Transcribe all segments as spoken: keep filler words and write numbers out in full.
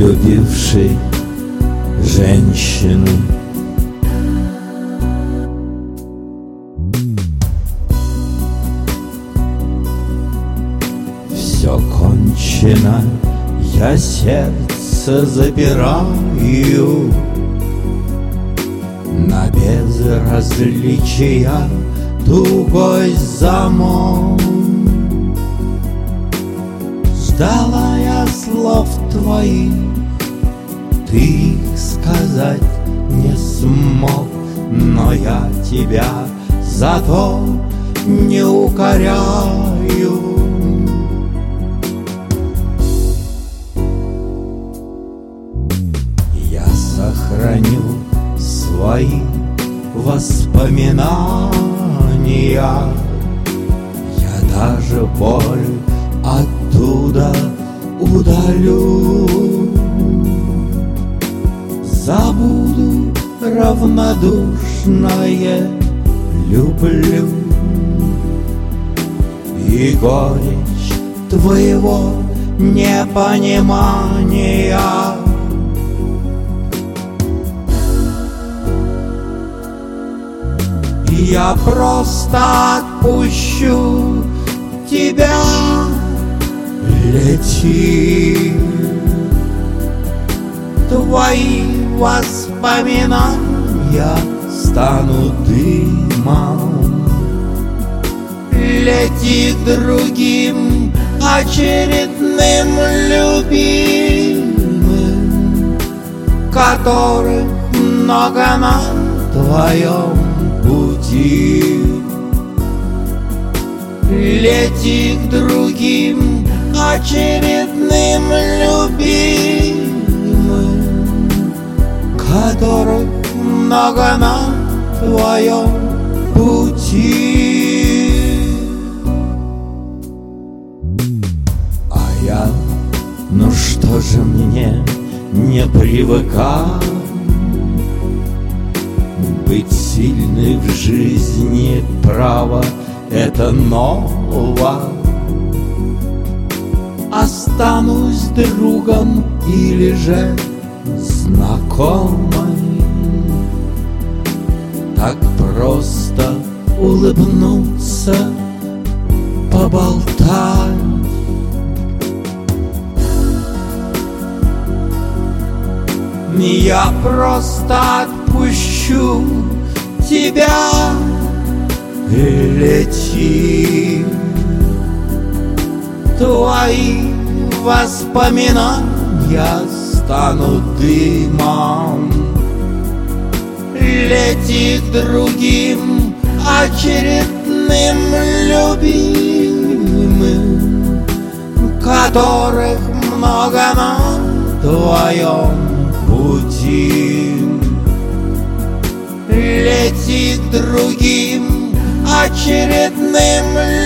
любившей женщины. Все кончено, я сердце запираю на безразличия тугой замок. Ждала я слов твоих, ты их сказать не смог, но я тебя зато не укоряю. Я сохраню свои воспоминания, я даже боль оттуда удалю. Забуду равнодушное люблю и горечь твоего непонимания. Я просто отпущу тебя, лети. Твои воспоминания станут дымом. Лети к другим очередным любимым, которых много на твоем пути. Лети к другим очередным любимым, которых много на твоем пути. А я, ну что же мне не привыкать быть сильной в жизни, право это ново. Останусь другом или же знакомой, так просто улыбнуться, поболтать. Я просто отпущу тебя, лети. Твои воспоминания станут дымом. Лети к другим очередным любимым, которых много на твоем пути. Лети к другим очередным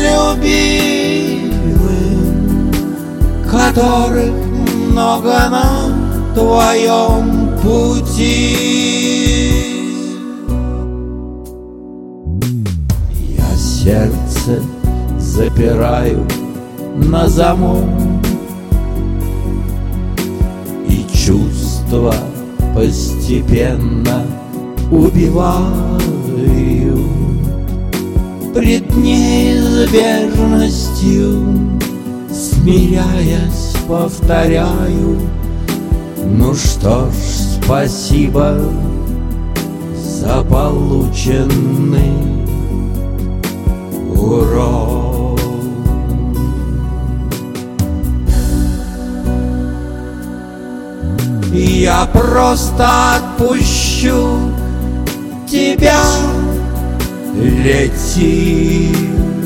любимым, которых много на твоем пути. Я сердце запираю на замок, и чувства постепенно убиваю. Пред неизбежностью смиряясь, повторяю: ну что ж, спасибо за полученный урок. Я просто отпущу тебя, лети.